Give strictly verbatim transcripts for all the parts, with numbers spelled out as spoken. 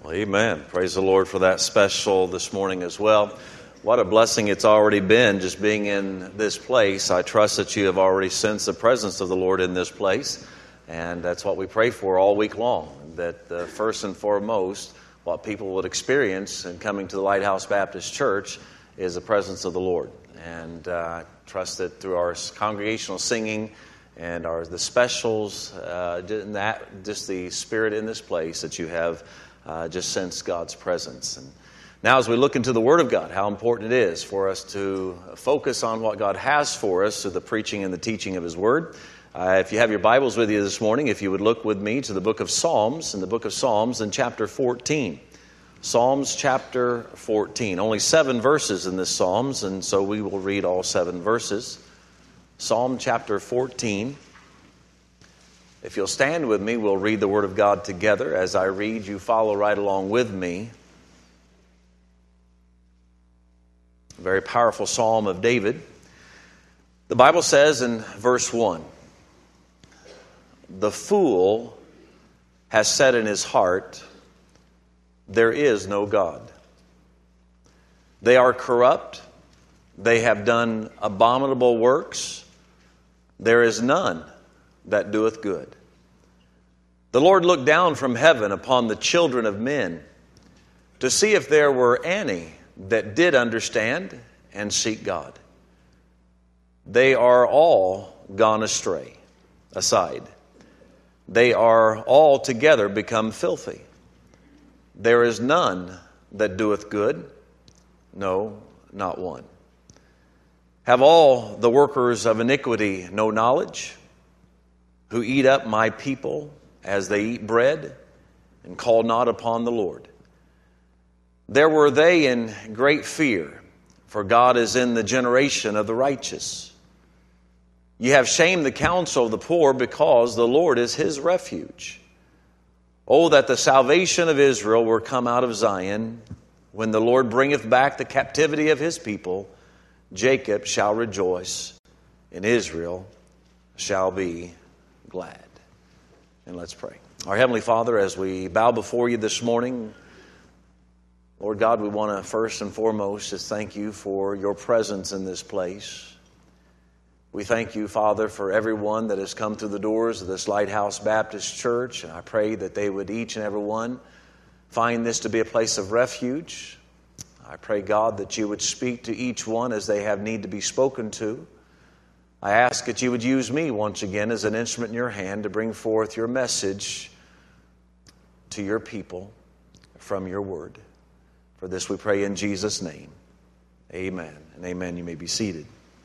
Well, amen. Praise the Lord for that special this morning as well. What a blessing it's already been just being in this place. I trust that you have already sensed the presence of the Lord in this place. And that's what we pray for all week long. That uh, first and foremost, what people would experience in coming to the Lighthouse Baptist Church is the presence of the Lord. And uh, I trust that through our congregational singing and our the specials, uh, and that just the spirit in this place that you have Uh, just sense God's presence. And now as we look into the Word of God, how important it is for us to focus on what God has for us through the preaching and the teaching of His Word. Uh, if you have your Bibles with you this morning, if you would look with me to the book of Psalms, in the book of Psalms in chapter fourteen. Psalms chapter fourteen. Only seven verses in this Psalms, and so we will read all seven verses. Psalm chapter fourteen. If you'll stand with me, we'll read the Word of God together. As I read, you follow right along with me. A very powerful Psalm of David. The Bible says in verse one, "The fool has said in his heart, there is no God. They are corrupt. They have done abominable works. There is none that doeth good. The Lord looked down from heaven upon the children of men to see if there were any that did understand and seek God. They are all gone astray, aside. They are all together become filthy. There is none that doeth good, no, not one. Have all the workers of iniquity no knowledge? Who eat up my people as they eat bread, and call not upon the Lord. There were they in great fear, for God is in the generation of the righteous. Ye have shamed the counsel of the poor, because the Lord is his refuge. Oh, that the salvation of Israel were come out of Zion. When the Lord bringeth back the captivity of his people, Jacob shall rejoice, and Israel shall be glad." And let's pray. Our Heavenly Father, as we bow before you this morning, Lord God, we want to first and foremost just thank you for your presence in this place. We thank you, Father, for everyone that has come through the doors of this Lighthouse Baptist Church. And I pray that they would each and every one find this to be a place of refuge. I pray, God, that you would speak to each one as they have need to be spoken to. I ask that you would use me once again as an instrument in your hand to bring forth your message to your people from your word. For this we pray in Jesus' name. Amen and amen. You may be seated.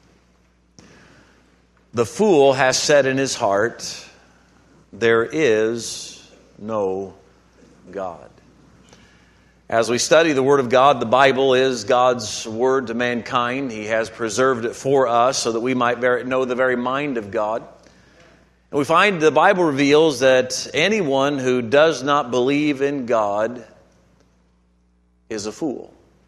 The fool has said in his heart, there is no God. As we study the Word of God, the Bible is God's Word to mankind. He has preserved it for us so that we might know the very mind of God. And we find the Bible reveals that anyone who does not believe in God is a fool.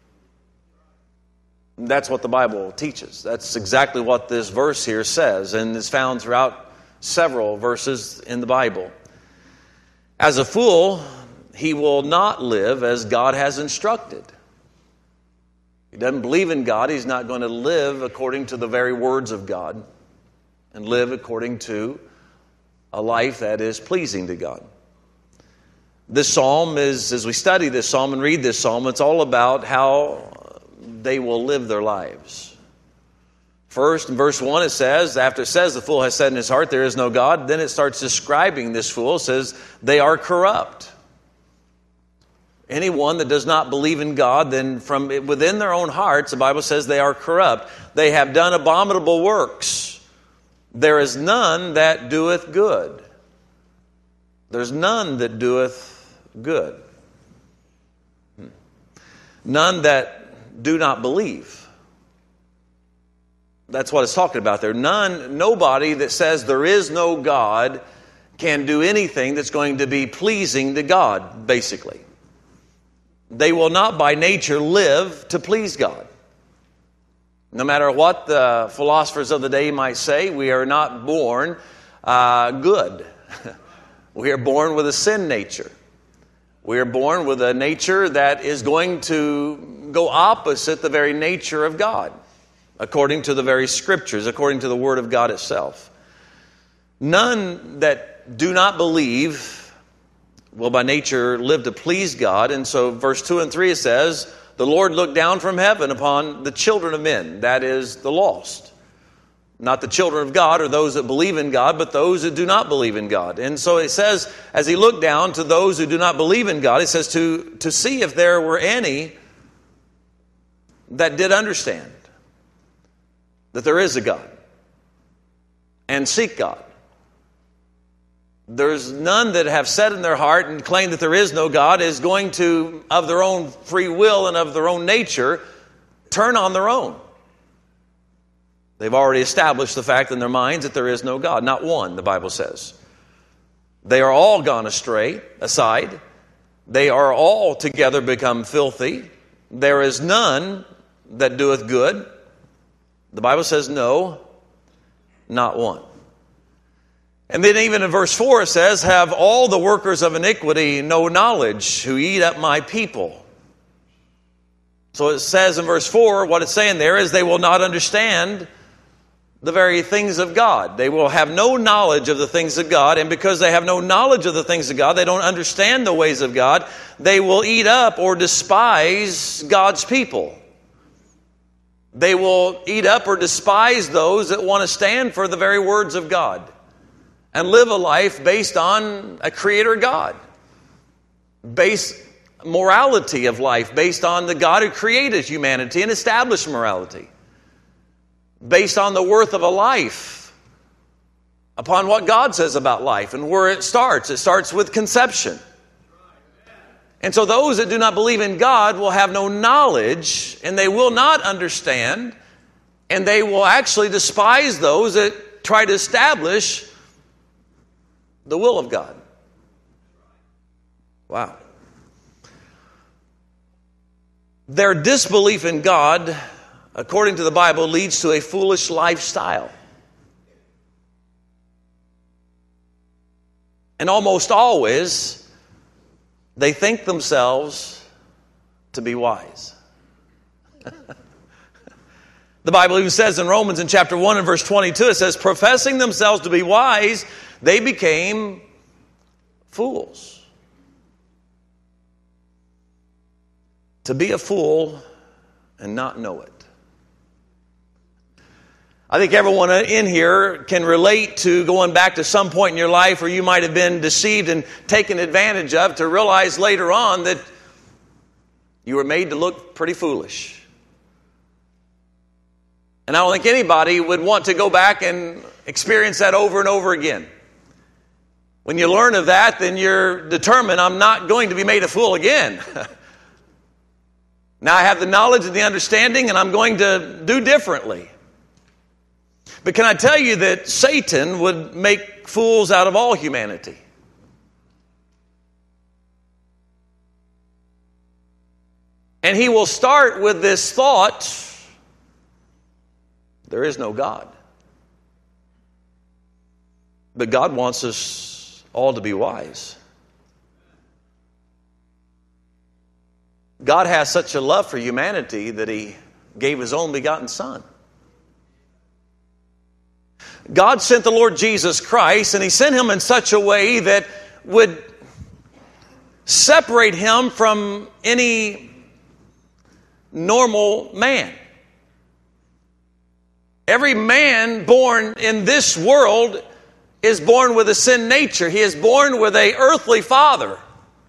And that's what the Bible teaches. That's exactly what this verse here says, and it's found throughout several verses in the Bible. As a fool, he will not live as God has instructed. He doesn't believe in God. He's not going to live according to the very words of God and live according to a life that is pleasing to God. This psalm is, as we study this psalm and read this psalm, it's all about how they will live their lives. First, in verse one, it says, after it says the fool has said in his heart, there is no God, then it starts describing this fool. It says, they are corrupt. Anyone that does not believe in God, then from within their own hearts, the Bible says they are corrupt. They have done abominable works. There is none that doeth good. There's none that doeth good. None that do not believe. That's what it's talking about there. None, nobody that says there is no God can do anything that's going to be pleasing to God, basically. They will not by nature live to please God. No matter what the philosophers of the day might say, we are not born uh, good. We are born with a sin nature. We are born with a nature that is going to go opposite the very nature of God, according to the very Scriptures, according to the Word of God itself. None that do not believe will by nature live to please God. And so verse two and three it says, the Lord looked down from heaven upon the children of men, that is, the lost. Not the children of God or those that believe in God, but those that do not believe in God. And so it says, as he looked down to those who do not believe in God, it says to, to see if there were any that did understand that there is a God and seek God. There's none that have said in their heart and claim that there is no God is going to, of their own free will and of their own nature, turn on their own. They've already established the fact in their minds that there is no God. Not one, the Bible says. They are all gone astray, aside. They are all together become filthy. There is none that doeth good. The Bible says no, not one. And then even in verse four it says, have all the workers of iniquity no knowledge, who eat up my people. So it says in verse four, what it's saying there is they will not understand the very things of God. They will have no knowledge of the things of God, and because they have no knowledge of the things of God, they don't understand the ways of God, they will eat up or despise God's people. They will eat up or despise those that want to stand for the very words of God and live a life based on a creator God. Base morality of life based on the God who created humanity and established morality. Based on the worth of a life, upon what God says about life and where it starts. It starts with conception. And so those that do not believe in God will have no knowledge, and they will not understand, and they will actually despise those that try to establish the will of God. Wow. Their disbelief in God, according to the Bible, leads to a foolish lifestyle. And almost always, they think themselves to be wise. The Bible even says in Romans in chapter one and verse twenty-two, it says, professing themselves to be wise, they became fools. To be a fool and not know it. I think everyone in here can relate to going back to some point in your life where you might have been deceived and taken advantage of to realize later on that you were made to look pretty foolish. And I don't think anybody would want to go back and experience that over and over again. When you learn of that, then you're determined, I'm not going to be made a fool again. Now I have the knowledge and the understanding, and I'm going to do differently. But can I tell you that Satan would make fools out of all humanity? And he will start with this thought, there is no God. But God wants us all to be wise. God has such a love for humanity that he gave his only begotten Son. God sent the Lord Jesus Christ, and he sent him in such a way that would separate him from any normal man. Every man born in this world is born with a sin nature. He is born with an earthly father.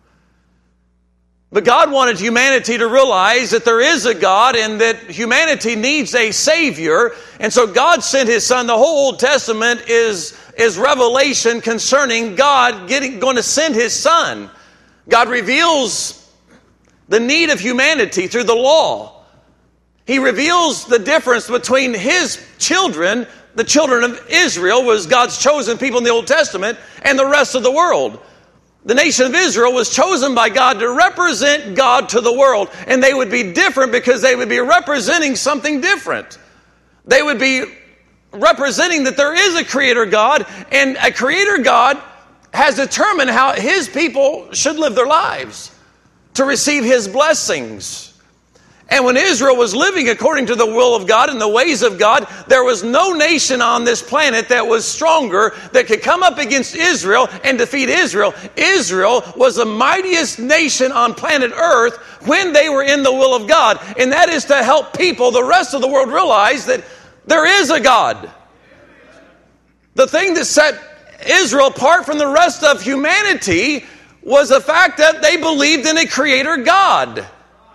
But God wanted humanity to realize that there is a God and that humanity needs a Savior. And so God sent his Son. The whole Old Testament is, is revelation concerning God getting, going to send his Son. God reveals the need of humanity through the law. He reveals the difference between his children, the children of Israel, was God's chosen people in the Old Testament, and the rest of the world. The nation of Israel was chosen by God to represent God to the world. And they would be different because they would be representing something different. They would be representing that there is a creator God, and a creator God has determined how his people should live their lives to receive his blessings. And when Israel was living according to the will of God and the ways of God, there was no nation on this planet that was stronger that could come up against Israel and defeat Israel. Israel was the mightiest nation on planet Earth when they were in the will of God. And that is to help people, the rest of the world, realize that there is a God. The thing that set Israel apart from the rest of humanity was the fact that they believed in a creator God.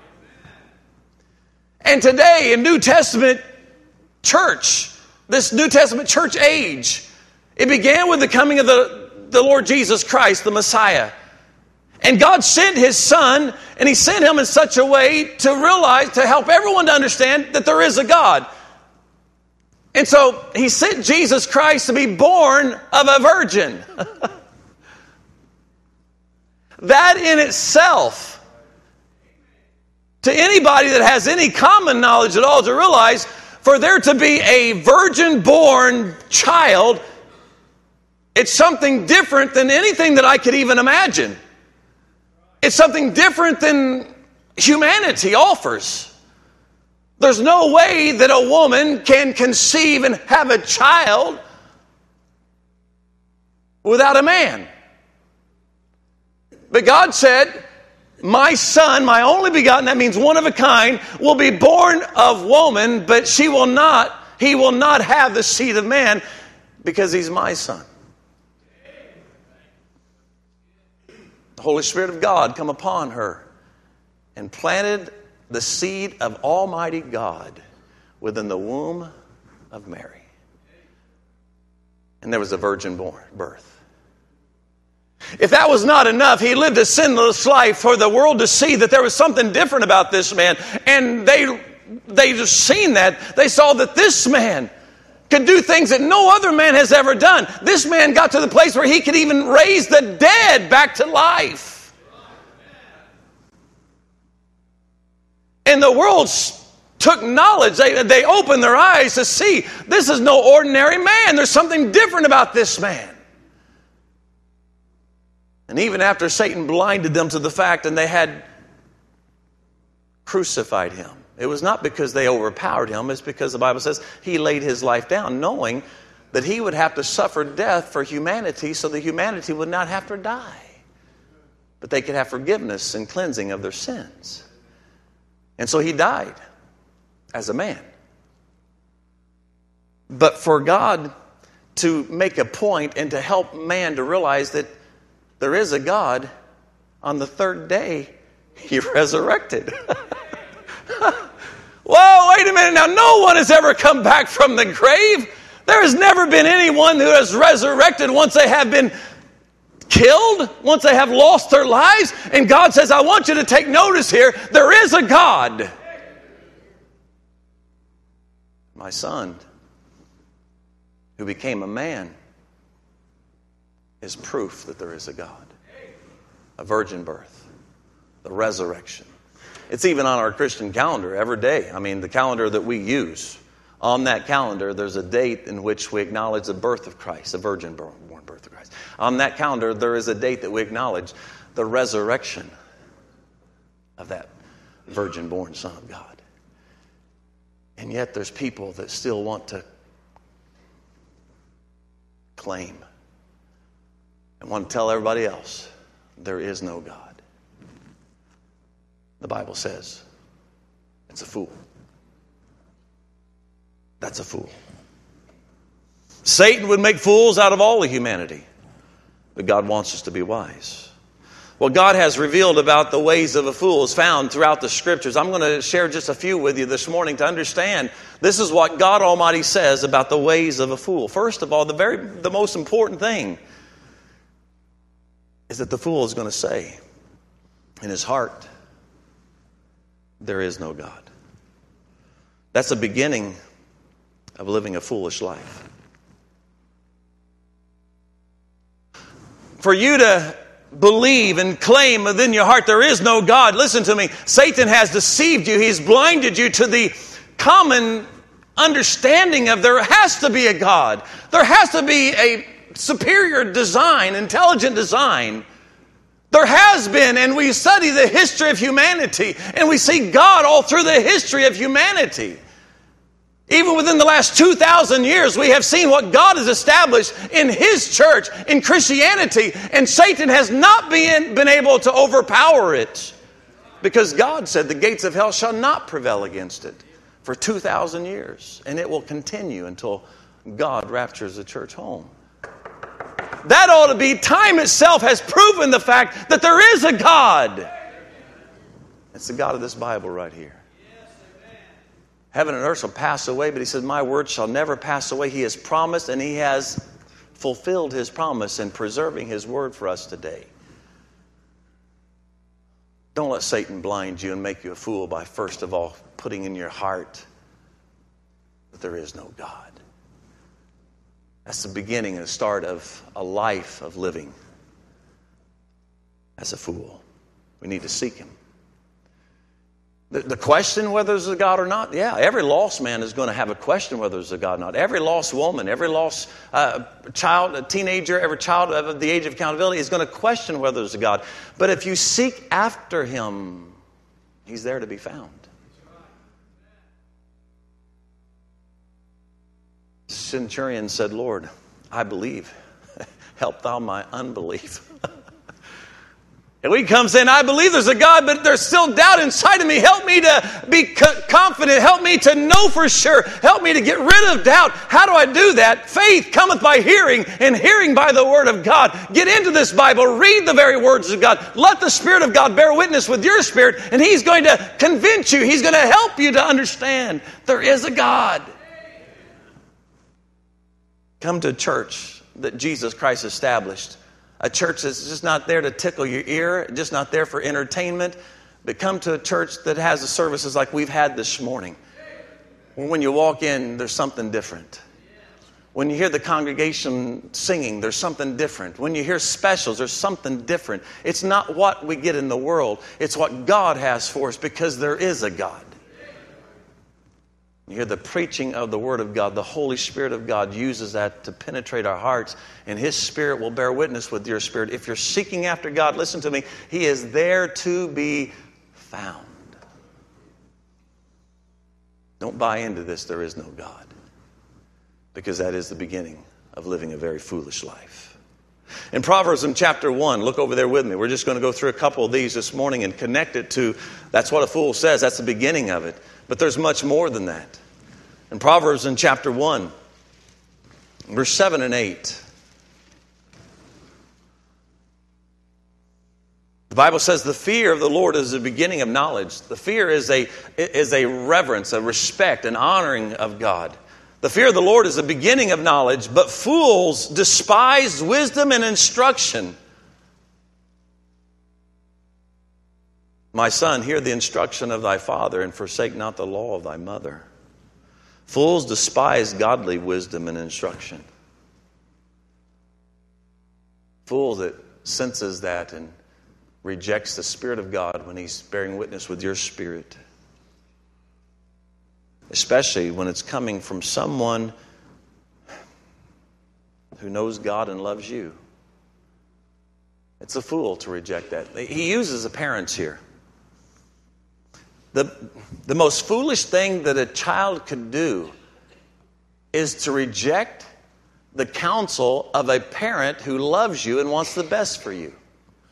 And today in New Testament church, this New Testament church age, it began with the coming of the, the Lord Jesus Christ, the Messiah. And God sent his son, and he sent him in such a way to realize, to help everyone to understand that there is a God. And so he sent Jesus Christ to be born of a virgin. That in itself, to anybody that has any common knowledge at all, to realize for there to be a virgin-born child, it's something different than anything that I could even imagine. It's something different than humanity offers. There's no way that a woman can conceive and have a child without a man. But God said, my son, my only begotten, that means one of a kind, will be born of woman, but she will not, he will not have the seed of man because he's my son. The Holy Spirit of God come upon her and planted the seed of Almighty God within the womb of Mary. And there was a virgin born birth. If that was not enough, he lived a sinless life for the world to see that there was something different about this man. And they, they just seen that. They saw that this man could do things that no other man has ever done. This man got to the place where he could even raise the dead back to life. And the world took knowledge. They, they opened their eyes to see this is no ordinary man. There's something different about this man. And even after Satan blinded them to the fact and they had crucified him, it was not because they overpowered him. It's because the Bible says he laid his life down knowing that he would have to suffer death for humanity so that humanity would not have to die. But they could have forgiveness and cleansing of their sins. And so he died as a man. But for God to make a point and to help man to realize that there is a God, on the third day, he resurrected. Whoa, wait a minute now. No one has ever come back from the grave. There has never been anyone who has resurrected once they have been killed, once they have lost their lives. And God says, I want you to take notice here. There is a God. My son, who became a man, is proof that there is a God. A virgin birth. The resurrection. It's even on our Christian calendar every day. I mean, the calendar that we use. On that calendar, there's a date in which we acknowledge the birth of Christ, the virgin born birth of Christ. On that calendar, there is a date that we acknowledge the resurrection of that virgin-born Son of God. And yet there's people that still want to claim and want to tell everybody else there is no God. The Bible says it's a fool. That's a fool. Satan would make fools out of all of humanity. But God wants us to be wise. What God has revealed about the ways of a fool is found throughout the Scriptures. I'm going to share just a few with you this morning to understand this is what God Almighty says about the ways of a fool. First of all, the very the most important thing is that the fool is going to say in his heart, there is no God. That's the beginning of living a foolish life. For you to believe and claim within your heart there is no God, listen to me, Satan has deceived you. He's blinded you to the common understanding of there has to be a God. There has to be a superior design, intelligent design. There has been, and we study the history of humanity, and we see God all through the history of humanity. Even within the last two thousand years, we have seen what God has established in His church, in Christianity, and Satan has not been, been able to overpower it. Because God said the gates of hell shall not prevail against it for two thousand years. And it will continue until God raptures the church home. That ought to be, time itself has proven the fact that there is a God. It's the God of this Bible right here. Heaven and earth shall pass away, but He said, my word shall never pass away. He has promised, and He has fulfilled His promise in preserving His word for us today. Don't let Satan blind you and make you a fool by first of all putting in your heart that there is no God. That's the beginning and the start of a life of living as a fool. We need to seek Him. The, the question whether there's a God or not, yeah, every lost man is going to have a question whether there's a God or not. Every lost woman, every lost uh, child, a teenager, every child of the age of accountability is going to question whether there's a God. But if you seek after Him, He's there to be found. The centurion said, Lord, I believe. Help thou my unbelief. And we come saying, I believe there's a God, but there's still doubt inside of me. Help me to be confident. Help me to know for sure. Help me to get rid of doubt. How do I do that? Faith cometh by hearing, and hearing by the word of God. Get into this Bible. Read the very words of God. Let the Spirit of God bear witness with your spirit, and He's going to convince you. He's going to help you to understand there is a God. Come to a church that Jesus Christ established. A church that's just not there to tickle your ear, just not there for entertainment, but come to a church that has the services like we've had this morning. When you walk in, there's something different. When you hear the congregation singing, there's something different. When you hear specials, there's something different. It's not what we get in the world. It's what God has for us, because there is a God. You hear the preaching of the Word of God. The Holy Spirit of God uses that to penetrate our hearts, and His Spirit will bear witness with your spirit. If you're seeking after God, listen to me, He is there to be found. Don't buy into this, there is no God, because that is the beginning of living a very foolish life. In Proverbs in chapter one, look over there with me. We're just going to go through a couple of these this morning and connect it to, that's what a fool says. That's the beginning of it. But there's much more than that. In Proverbs in chapter one, verse seven and eight, the Bible says the fear of the Lord is the beginning of knowledge. The fear is a, is a reverence, a respect, an honoring of God. The fear of the Lord is the beginning of knowledge, but fools despise wisdom and instruction. My son, hear the instruction of thy father, and forsake not the law of thy mother. Fools despise godly wisdom and instruction. Fool that senses that and rejects the Spirit of God when He's bearing witness with your spirit. Especially when it's coming from someone who knows God and loves you. It's a fool to reject that. He uses the parents here. The, the most foolish thing that a child could do is to reject the counsel of a parent who loves you and wants the best for you.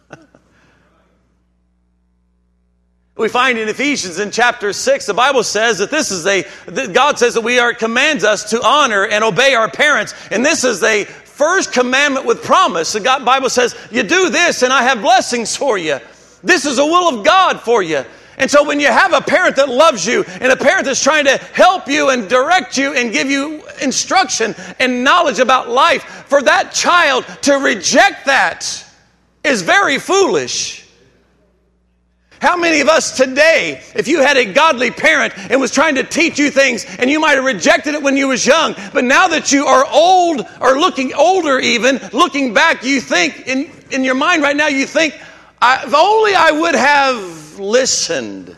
We find in Ephesians in chapter six, the Bible says that this is a, that God says that we are, commands us to honor and obey our parents. And this is a first commandment with promise. The God, Bible says, you do this and I have blessings for you. This is the will of God for you. And so when you have a parent that loves you and a parent that's trying to help you and direct you and give you instruction and knowledge about life, for that child to reject that is very foolish. How many of us today, if you had a godly parent and was trying to teach you things and you might have rejected it when you was young, but now that you are old or looking older even, looking back, you think, in, in your mind right now, you think, if only I would have listened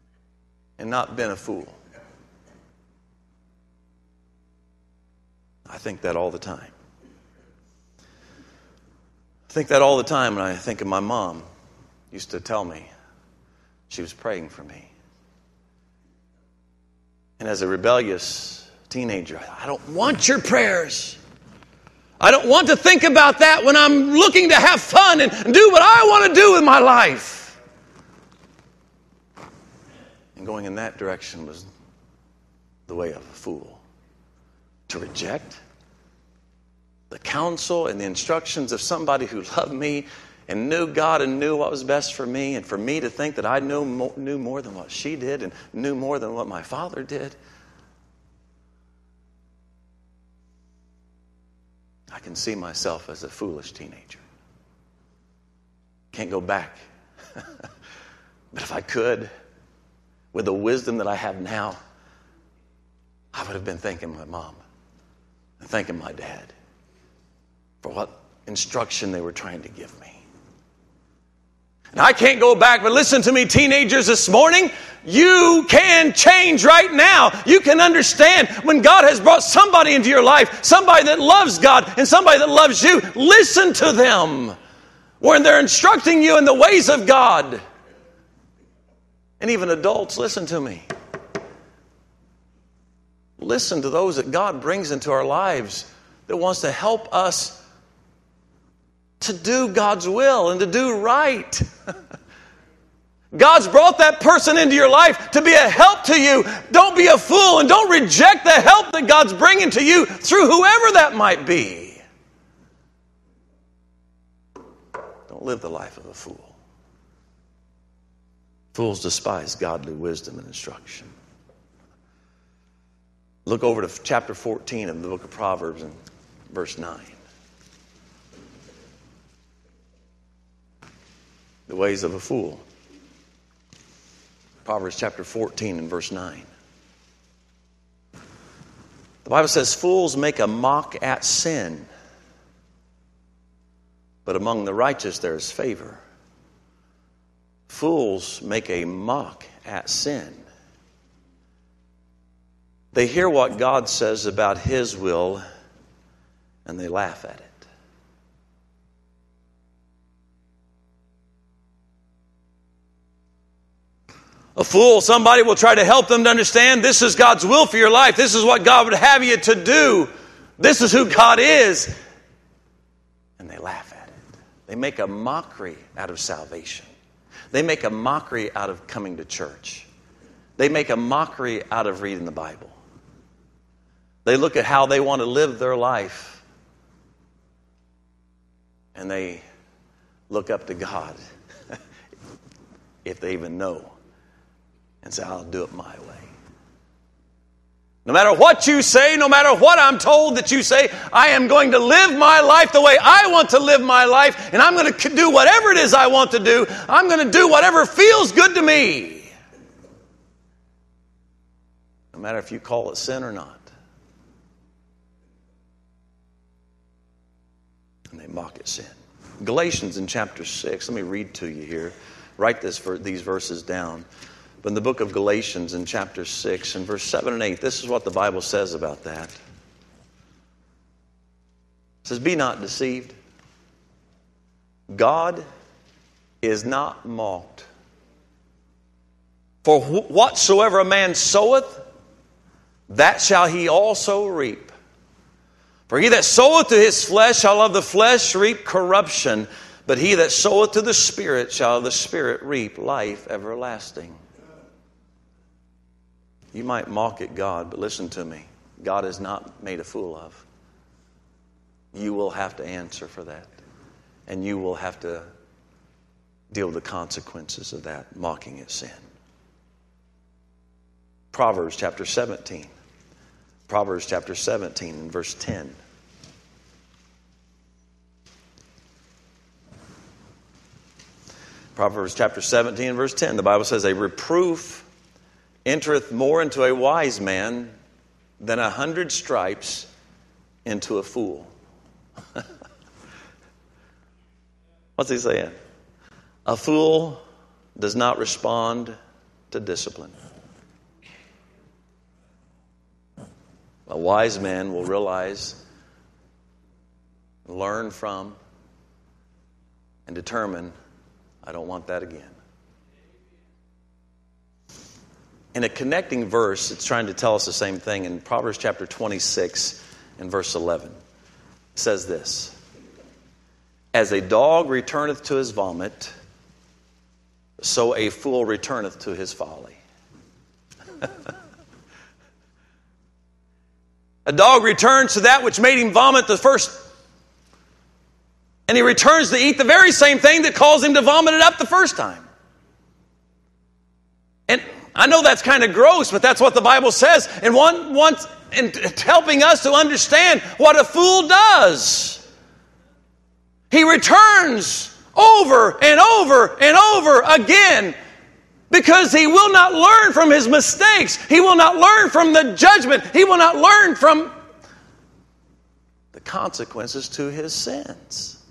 and not been a fool. I think that all the time. I think that all the time when I think of my mom. Used to tell me she was praying for me. And as a rebellious teenager, I don't want your prayers. I don't want to think about that when I'm looking to have fun and do what I want to do with my life. And going in that direction was the way of a fool. To reject the counsel and the instructions of somebody who loved me and knew God and knew what was best for me, and for me to think that I knew more, knew more than what she did and knew more than what my father did. I can see myself as a foolish teenager. Can't go back. But if I could, with the wisdom that I have now, I would have been thanking my mom and thanking my dad for what instruction they were trying to give me. And I can't go back, but listen to me, teenagers, this morning. You can change right now. You can understand when God has brought somebody into your life, somebody that loves God and somebody that loves you. Listen to them when they're instructing you in the ways of God. And even adults, listen to me. Listen to those that God brings into our lives that wants to help us to do God's will and to do right. God's brought that person into your life to be a help to you. Don't be a fool and don't reject the help that God's bringing to you through whoever that might be. Don't live the life of a fool. Fools despise godly wisdom and instruction. Look over to chapter fourteen of the book of Proverbs and verse nine. The ways of a fool. Proverbs chapter fourteen and verse nine. The Bible says, fools make a mock at sin, but among the righteous there is favor. Fools make a mock at sin. They hear what God says about His will, and they laugh at it. A fool, somebody will try to help them to understand this is God's will for your life. This is what God would have you to do. This is who God is. And they laugh at it. They make a mockery out of salvation. They make a mockery out of coming to church. They make a mockery out of reading the Bible. They look at how they want to live their life. And they look up to God, if they even know, and say, I'll do it my way. No matter what you say, no matter what I'm told that you say, I am going to live my life the way I want to live my life, and I'm going to do whatever it is I want to do. I'm going to do whatever feels good to me. No matter if you call it sin or not. And they mock at sin. Galatians in chapter six, let me read to you here. Write this for these verses down. But in the book of Galatians in chapter six and verse seven and eight, this is what the Bible says about that. It says, be not deceived. God is not mocked. For wh- whatsoever a man soweth, that shall he also reap. For he that soweth to his flesh shall of the flesh reap corruption, but he that soweth to the Spirit shall of the Spirit reap life everlasting. You might mock at God, but listen to me. God is not made a fool of. You will have to answer for that. And you will have to deal with the consequences of that mocking at sin. Proverbs chapter seventeen. Proverbs chapter seventeen and verse ten. Proverbs chapter seventeen and verse ten. The Bible says, a reproof entereth more into a wise man than a hundred stripes into a fool. What's he saying? A fool does not respond to discipline. A wise man will realize, learn from, and determine, I don't want that again. In a connecting verse, it's trying to tell us the same thing. In Proverbs chapter twenty-six and verse eleven, it says this: As a dog returneth to his vomit, so a fool returneth to his folly. A dog returns to that which made him vomit the first, and he returns to eat the very same thing that caused him to vomit it up the first time. And I know that's kind of gross, but that's what the Bible says. And one wants, and helping us to understand what a fool does. He returns over and over and over again because he will not learn from his mistakes. He will not learn from the judgment. He will not learn from the consequences to his sins.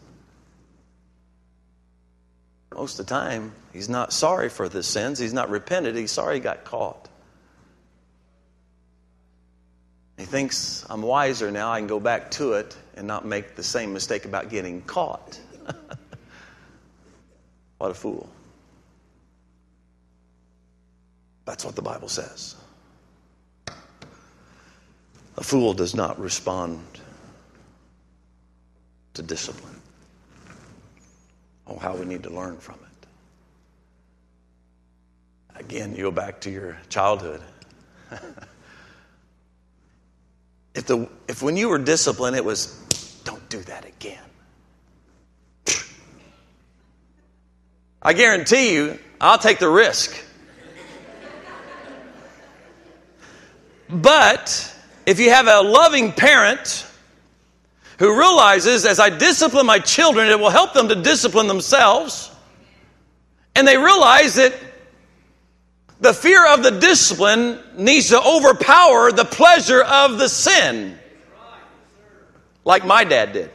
Most of the time, he's not sorry for the sins. He's not repented. He's sorry he got caught. He thinks, I'm wiser now. I can go back to it and not make the same mistake about getting caught. What a fool. That's what the Bible says. A fool does not respond to discipline. Oh, how we need to learn from it. Again, you go back to your childhood. If the if when you were disciplined, it was, don't do that again. I guarantee you, I'll take the risk. But if you have a loving parent who realizes, as I discipline my children, it will help them to discipline themselves, and they realize that the fear of the discipline needs to overpower the pleasure of the sin, like my dad did.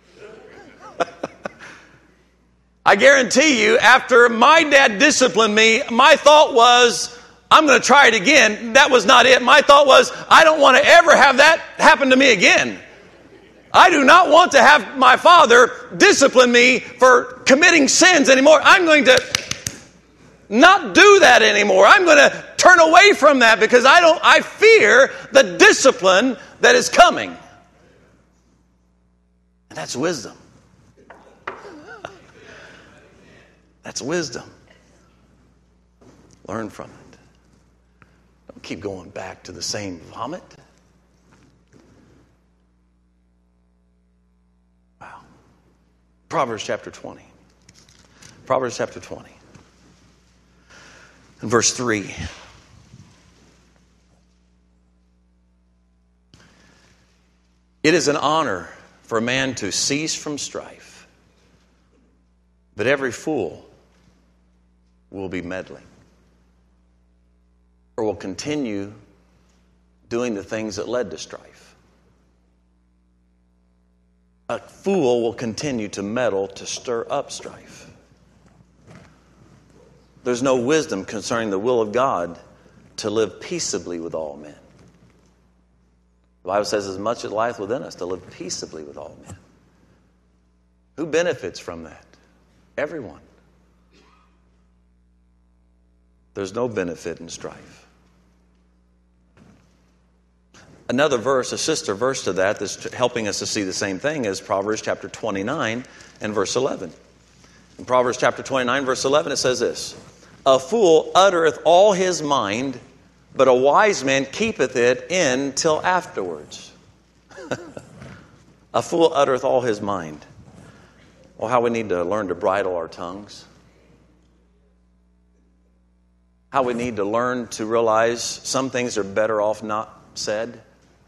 I guarantee you, after my dad disciplined me, my thought was, I'm going to try it again. That was not it. My thought was, I don't want to ever have that happen to me again. I do not want to have my father discipline me for committing sins anymore. I'm going to not do that anymore. I'm going to turn away from that because I don't. I fear the discipline that is coming. And that's wisdom. That's wisdom. Learn from it. Don't keep going back to the same vomit. Wow. Proverbs chapter twenty. Proverbs chapter twenty. And verse three. It is an honor for a man to cease from strife, but every fool will be meddling, or will continue doing the things that led to strife. A fool will continue to meddle to stir up strife. There's no wisdom concerning the will of God to live peaceably with all men. The Bible says, as much as lieth within us, to live peaceably with all men. Who benefits from that? Everyone. There's no benefit in strife. Another verse, a sister verse to that, that's helping us to see the same thing, is Proverbs chapter twenty-nine and verse eleven. In Proverbs chapter twenty-nine, verse eleven, it says this: A fool uttereth all his mind, but a wise man keepeth it in till afterwards. A fool uttereth all his mind. Well, how we need to learn to bridle our tongues. How we need to learn to realize some things are better off not said.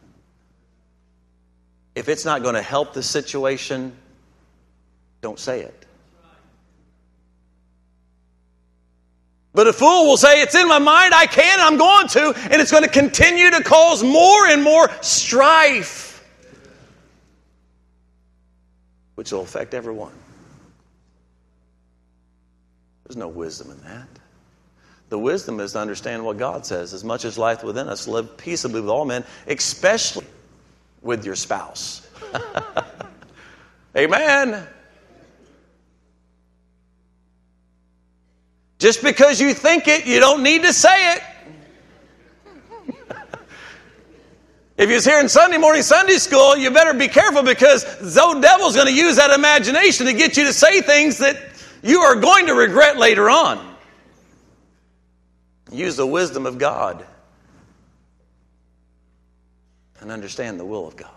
If it's not going to help the situation, don't say it. But a fool will say, it's in my mind, I can, I'm going to, and it's going to continue to cause more and more strife, which will affect everyone. There's no wisdom in that. The wisdom is to understand what God says. As much as life within us, live peaceably with all men, especially with your spouse. Amen. Just because you think it, you don't need to say it. If you're here in Sunday morning Sunday school, you better be careful, because the devil's going to use that imagination to get you to say things that you are going to regret later on. Use the wisdom of God and understand the will of God.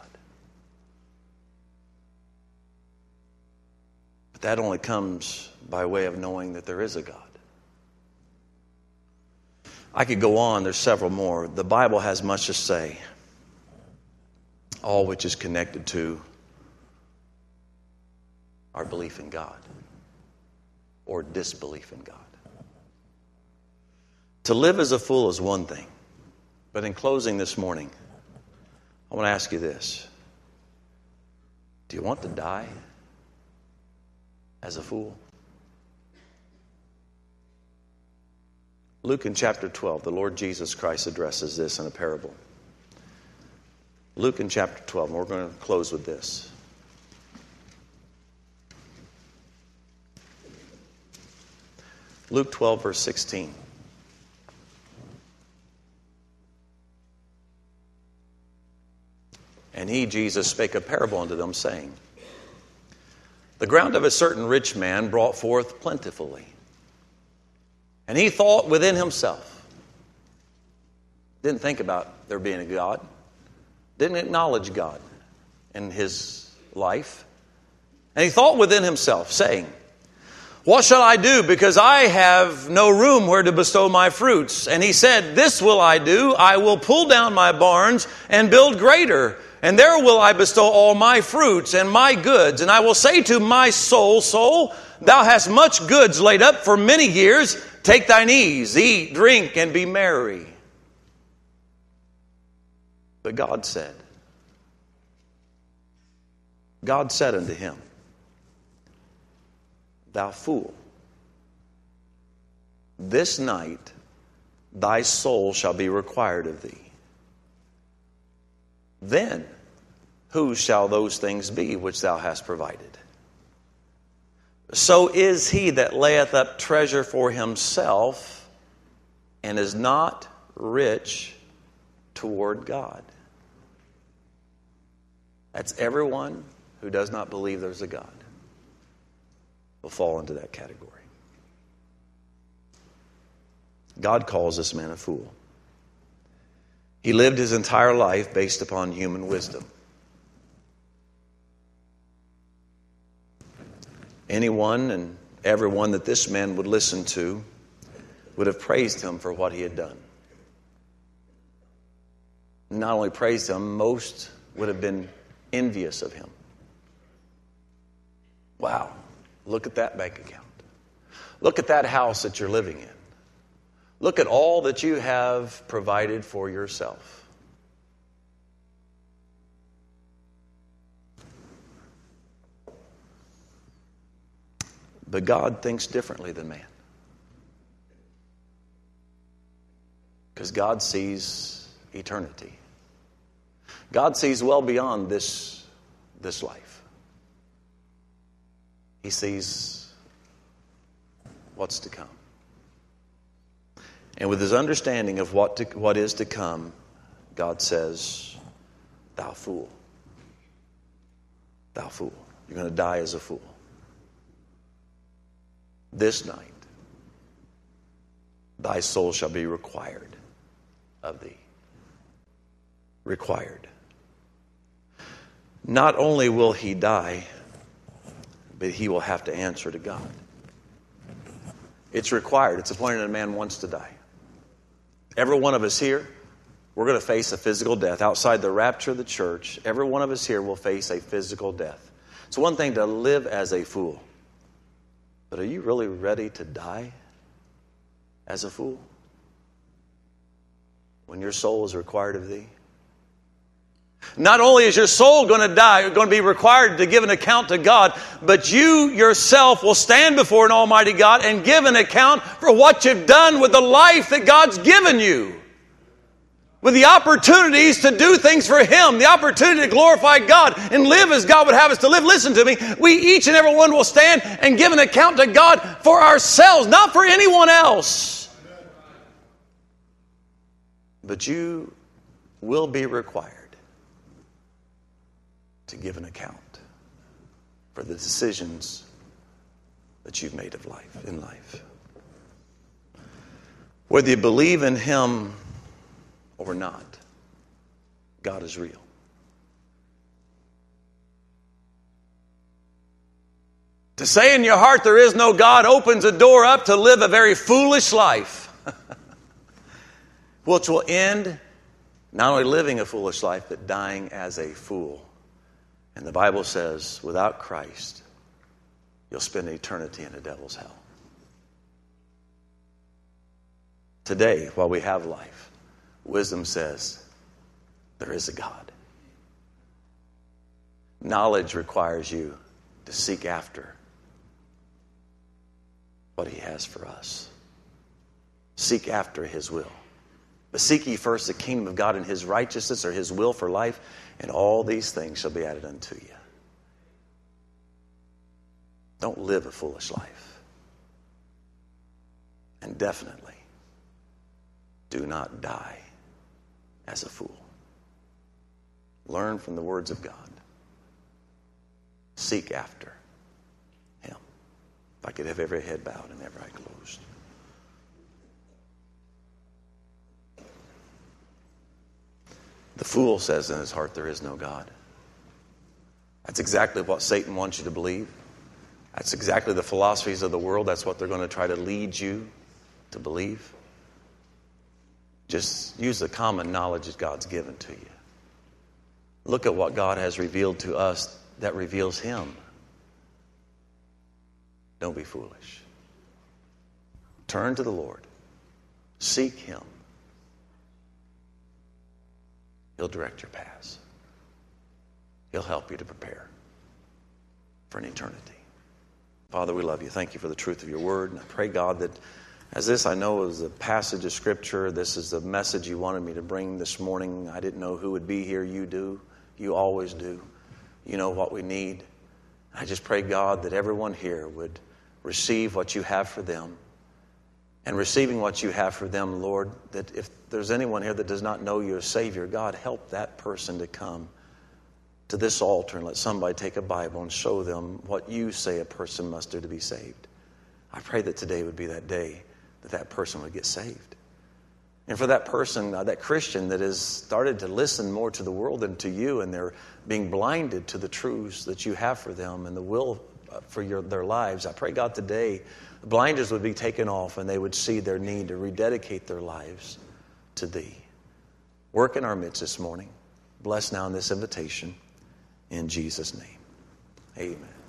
But that only comes by way of knowing that there is a God. I could go on. There's several more. The Bible has much to say, all which is connected to our belief in God or disbelief in God. To live as a fool is one thing. But in closing this morning, I want to ask you this. Do you want to die as a fool? Luke in chapter twelve, the Lord Jesus Christ addresses this in a parable. Luke in chapter twelve, and we're going to close with this. Luke twelve, verse sixteen. And he, Jesus, spake a parable unto them, saying, the ground of a certain rich man brought forth plentifully. And he thought within himself. Didn't think about there being a God. Didn't acknowledge God in his life. And he thought within himself, saying, what shall I do, because I have no room where to bestow my fruits? And he said, this will I do. I will pull down my barns and build greater. And there will I bestow all my fruits and my goods. And I will say to my soul, soul, thou hast much goods laid up for many years. Take thine ease, eat, drink, and be merry. But God said, God said unto him, thou fool, this night thy soul shall be required of thee. Then whose shall those things be which thou hast provided? So is he that layeth up treasure for himself and is not rich toward God. That's everyone who does not believe there's a God will fall into that category. God calls this man a fool. He lived his entire life based upon human wisdom. Anyone and everyone that this man would listen to would have praised him for what he had done. Not only praised him, most would have been envious of him. Wow, look at that bank account. Look at that house that you're living in. Look at all that you have provided for yourself. But God thinks differently than man. Because God sees eternity. God sees well beyond this, this life. He sees what's to come. And with his understanding of what to, what is to come, God says, thou fool. Thou fool. You're going to die as a fool. This night, thy soul shall be required of thee. Required. Not only will he die, but he will have to answer to God. It's required. It's appointed that a man wants to die. Every one of us here, we're going to face a physical death. Outside the rapture of the church, every one of us here will face a physical death. It's one thing to live as a fool. But are you really ready to die as a fool? When your soul is required of thee? Not only is your soul going to die, going to be required to give an account to God, but you yourself will stand before an almighty God and give an account for what you've done with the life that God's given you. With the opportunities to do things for Him, the opportunity to glorify God and live as God would have us to live. Listen to me. We, each and every one, will stand and give an account to God for ourselves, not for anyone else. But you will be required to give an account for the decisions that you've made of life in life. Whether you believe in Him or not, God is real. To say in your heart there is no God opens a door up to live a very foolish life, which will end not only living a foolish life, but dying as a fool. And the Bible says, without Christ, you'll spend eternity in the devil's hell. Today, while we have life, wisdom says, there is a God. Knowledge requires you to seek after what He has for us. Seek after His will. But seek ye first the kingdom of God and His righteousness, or His will for life, and all these things shall be added unto you. Don't live a foolish life. And definitely do not die as a fool. Learn from the words of God. Seek after Him. If I could have every head bowed and every eye closed. The fool says in his heart, there is no God. That's exactly what Satan wants you to believe. That's exactly the philosophies of the world. That's what they're going to try to lead you to believe. Just use the common knowledge that God's given to you. Look at what God has revealed to us that reveals Him. Don't be foolish. Turn to the Lord. Seek Him. He'll direct your paths. He'll help you to prepare for an eternity. Father, we love you. Thank you for the truth of your word. And I pray, God, that as this I know is a passage of Scripture, this is the message you wanted me to bring this morning. I didn't know who would be here. You do. You always do. You know what we need. I just pray, God, that everyone here would receive what you have for them. And receiving what you have for them, Lord, that if there's anyone here that does not know you as Savior, God, help that person to come to this altar and let somebody take a Bible and show them what you say a person must do to be saved. I pray that today would be that day that that person would get saved. And for that person, uh, that Christian that has started to listen more to the world than to you, and they're being blinded to the truths that you have for them and the will for your, their lives, I pray, God, today the blinders would be taken off and they would see their need to rededicate their lives to Thee. Work in our midst this morning. Bless now in this invitation. In Jesus' name, amen.